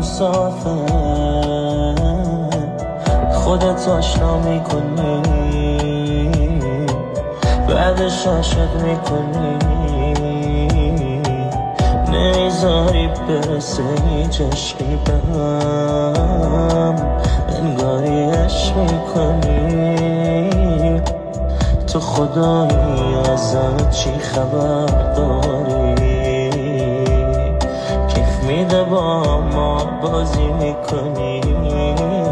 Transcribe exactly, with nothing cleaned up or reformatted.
صافه، خودت آشنا میکنی بعدش عاشق میکنی، نمیذاری برسه هیچ عشقی بهم، انگاری عشق میکنی. تو خدایی ازت چی خبر داری؟ کیف میده با ما بازی میکنی.